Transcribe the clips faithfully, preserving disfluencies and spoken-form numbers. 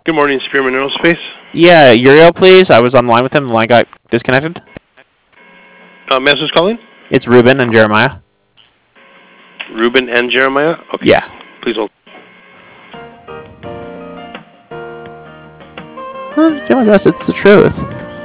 Good morning, Spearman Aerospace. Yeah, Uriel, please. I was on the line with him. The line got disconnected. Uh, Master's calling? It's Ruben and Jeremiah. Ruben and Jeremiah? Okay. Yeah. Please hold. Well, do my best. It's the truth.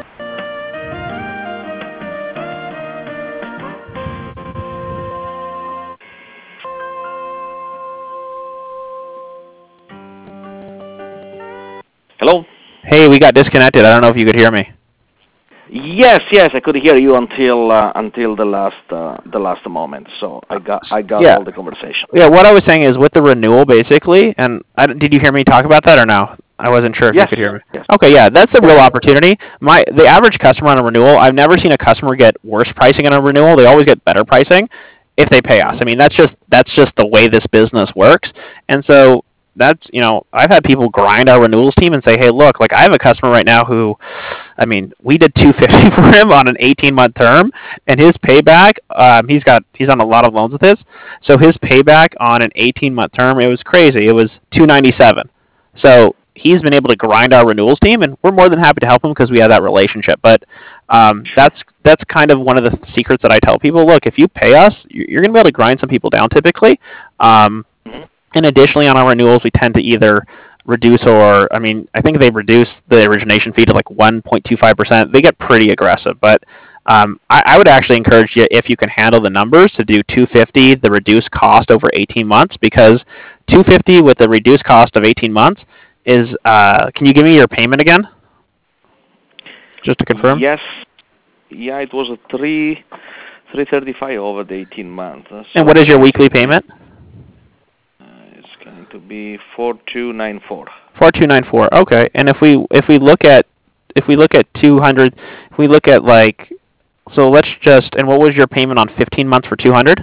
Hello? Hey, we got disconnected. I don't know if you could hear me. Yes, yes, I could hear you until uh, until the last uh, the last moment. So I got I got Yeah. all the conversation. Yeah, what I was saying is with the renewal, basically, and I, did you hear me talk about that or no? I wasn't sure if Yes. you could hear me. Yes. Okay, yeah, that's a real opportunity. My the average customer on a renewal, I've never seen a customer get worse pricing on a renewal. They always get better pricing if they pay us. I mean, that's just that's just the way this business works. And so that's, you know, I've had people grind our renewals team and say, "Hey, look, like I have a customer right now who, I mean, we did two hundred fifty for him on an eighteen month term, and his payback, um, he's got he's on a lot of loans with this, so his payback on an eighteen month term, it was crazy. It was two ninety-seven. So he's been able to grind our renewals team, and we're more than happy to help him because we have that relationship. But um, that's that's kind of one of the secrets that I tell people. Look, if you pay us, you're going to be able to grind some people down typically. Um, and additionally, on our renewals, we tend to either reduce or, I mean, I think they've reduced the origination fee to like one point two five percent. They get pretty aggressive, but um, I, I would actually encourage you, if you can handle the numbers, to do two hundred fifty, the reduced cost over eighteen months, because two hundred fifty with the reduced cost of eighteen months is, uh, can you give me your payment again? Just to confirm? Yes. Yeah, it was a three three thirty five over the eighteen months. Uh, And what is your weekly payment? Uh, it's going to be four two nine four. four two nine four. Okay. And if we if we look at if we look at two hundred, if we look at like, so let's just, and what was your payment on fifteen months for two hundred?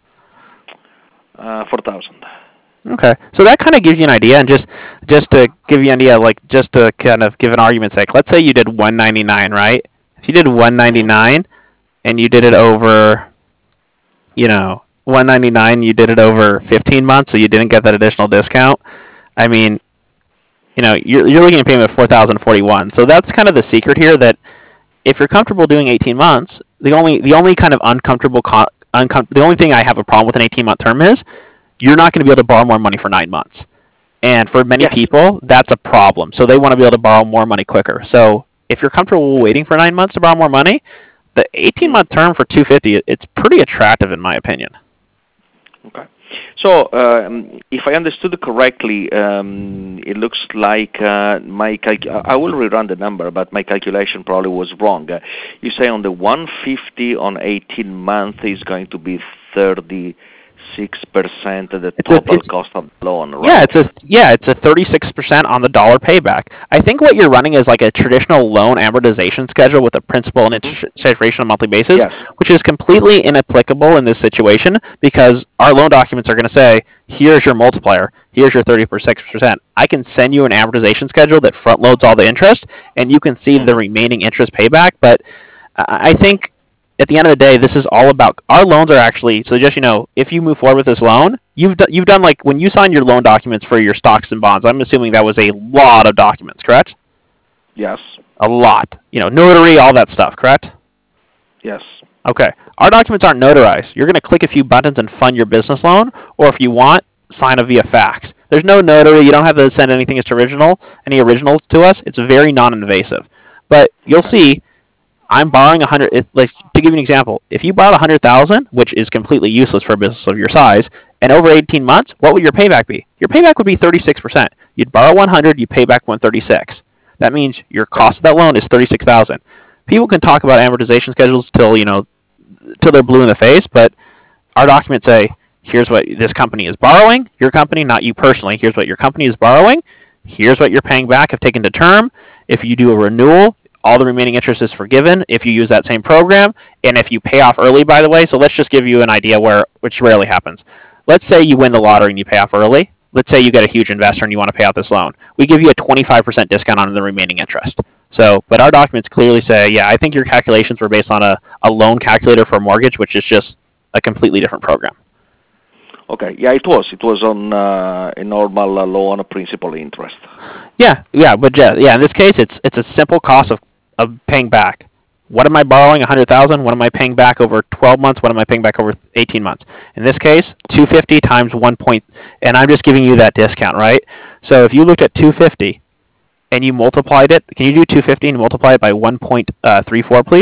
Uh, four thousand. Okay. So that kind of gives you an idea, and just just to give you an idea, like just to kind of give an argument's sake, let's say you did one ninety-nine, right? If you did one ninety-nine and you did it over, you know, one ninety-nine, you did it over fifteen months, so you didn't get that additional discount. I mean, you know, you're you're looking at a payment of four thousand forty-one. So that's kind of the secret here, that if you're comfortable doing eighteen months, the only the only kind of uncomfortable co- uncom- the only thing I have a problem with an eighteen month term is you're not going to be able to borrow more money for nine months. And for many Yes. people, that's a problem. So they want to be able to borrow more money quicker. So if you're comfortable waiting for nine months to borrow more money, the eighteen month term for two hundred fifty, it's pretty attractive in my opinion. Okay. So, um, if I understood correctly, um, it looks like uh, my calc- I will rerun the number, but my calculation probably was wrong. Uh, you say on the one fifty on eighteen months is going to be thirty-six percent of the It's a- total it's- cost of the loan, right? Yeah, it's a yeah, it's a thirty-six percent on the dollar payback. I think what you're running is like a traditional loan amortization schedule with a principal and interest rate on a monthly basis, Yes. which is completely inapplicable in this situation because our loan documents are going to say, here's your multiplier, here's your thirty-six percent. I can send you an amortization schedule that front loads all the interest, and you can see the remaining interest payback. But I I think at the end of the day, this is all about our loans are actually, so just, you know, if you move forward with this loan, you've done, you've done like when you signed your loan documents for your stocks and bonds, I'm assuming that was a lot of documents, correct? Yes. A lot. You know, notary, all that stuff, correct? Yes. Okay. Our documents aren't notarized. You're going to click a few buttons and fund your business loan, or if you want, sign it via fax. There's no notary. You don't have to send anything as original, any originals to us. It's very non-invasive. But you'll see, I'm borrowing one hundred. It, like to give you an example, if you borrowed one hundred thousand, which is completely useless for a business of your size, and over eighteen months, what would your payback be? Your payback would be thirty-six percent. You'd borrow one hundred, you pay back one thirty-six. That means your cost of that loan is thirty-six thousand. People can talk about amortization schedules till, you know, till they're blue in the face, but our documents say, here's what this company is borrowing, your company, not you personally. Here's what your company is borrowing. Here's what you're paying back if taken to term. If you do a renewal, all the remaining interest is forgiven if you use that same program, and if you pay off early, by the way. So let's just give you an idea where, which rarely happens. Let's say you win the lottery and you pay off early. Let's say you get a huge investor and you want to pay out this loan. We give you a twenty-five percent discount on the remaining interest. So, but our documents clearly say, yeah, I think your calculations were based on a, a loan calculator for a mortgage, which is just a completely different program. Okay. Yeah, it was. It was on uh, a normal uh, loan, principal interest. Yeah, yeah, but yeah, yeah, in this case, it's it's a simple cost of, of paying back. What am I borrowing? A hundred thousand. What am I paying back over twelve months? What am I paying back over eighteen months? In this case, two fifty times one point, and I'm just giving you that discount, right? So if you looked at two fifty and you multiplied it, can you do two fifty and multiply it by one point three four, please?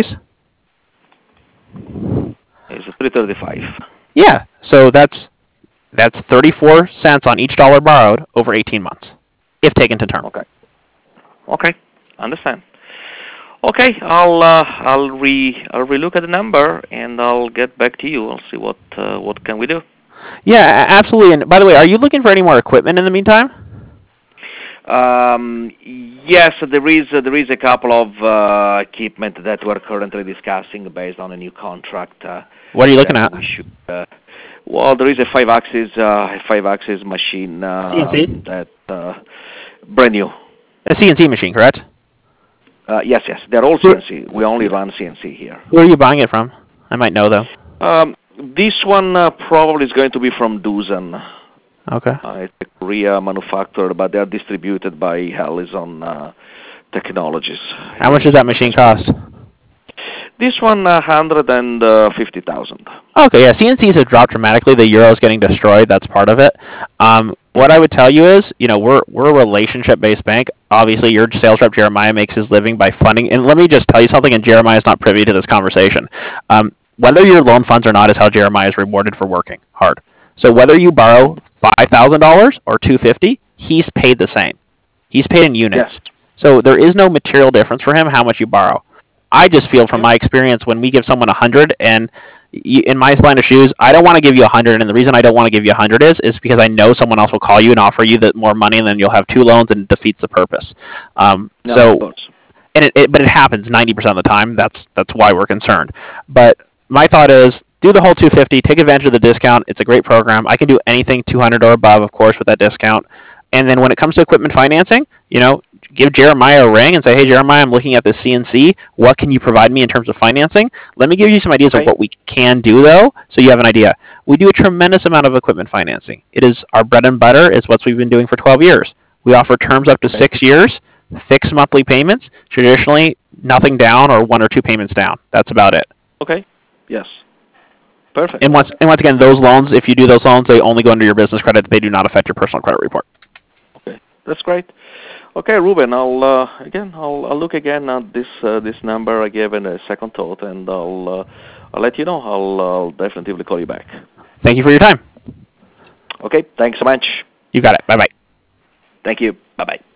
It's three thirty-five. Yeah. So that's that's thirty-four cents on each dollar borrowed over eighteen months, if taken to term. Okay. Okay. Understand. Okay. I'll uh, I'll re I'll relook at the number and I'll get back to you. I'll see what uh, what can we do. Yeah, a- absolutely. And by the way, are you looking for any more equipment in the meantime? Um, yes, there is uh, there is a couple of uh, equipment that we're currently discussing based on a new contract. Uh, What are you looking at? we should, uh, well, there is a five-axis uh, a five-axis machine uh, C N C? that uh, brand new. A C N C machine, correct? Uh, yes, yes, they're all C N C. We only run C N C here. Who are you buying it from? I might know though. Um, this one uh, probably is going to be from Doosan. Okay. Uh, it's a Korea manufacturer, but they are distributed by Hellison uh, Technologies. How much does that machine cost? This one, uh, one hundred fifty thousand. Okay, yeah, C N Cs have dropped dramatically. The euro is getting destroyed. That's part of it. Um, what I would tell you is, you know, we're we're a relationship-based bank. Obviously, your sales rep Jeremiah makes his living by funding. And let me just tell you something. And Jeremiah is not privy to this conversation. Um, whether your loan funds or not is how Jeremiah is rewarded for working hard. So whether you borrow five thousand dollars or two fifty, he's paid the same. He's paid in units. Yes. So there is no material difference for him how much you borrow. I just feel from my experience when we give someone a hundred, and you, in my line of shoes, I don't want to give you a hundred, and the reason I don't want to give you a hundred is is because I know someone else will call you and offer you that more money, and then you'll have two loans, and it defeats the purpose. Um, No, so, of course. and it, it, but it happens ninety percent of the time. That's that's why we're concerned. But my thought is, do the whole two fifty, take advantage of the discount. It's a great program. I can do anything two hundred or above, of course, with that discount. And then when it comes to equipment financing, you know, give Jeremiah a ring and say, hey, Jeremiah, I'm looking at this C N C. What can you provide me in terms of financing? Let me give you some ideas Okay. of what we can do, though, so you have an idea. We do a tremendous amount of equipment financing. It is our bread and butter. It's what we've been doing for twelve years. We offer terms up to Okay. six years, fixed monthly payments, traditionally nothing down or one or two payments down. That's about it. Okay. Yes. Perfect. And once, and once again, those loans, if you do those loans, they only go under your business credit. They do not affect your personal credit report. Okay. That's great. Okay, Ruben, I'll uh, again, I'll, I'll look again at this uh, this number I gave in a second thought, and I'll uh, I'll let you know. I'll, I'll definitely call you back. Thank you for your time. Okay. Thanks so much. You got it. Bye-bye. Thank you. Bye bye.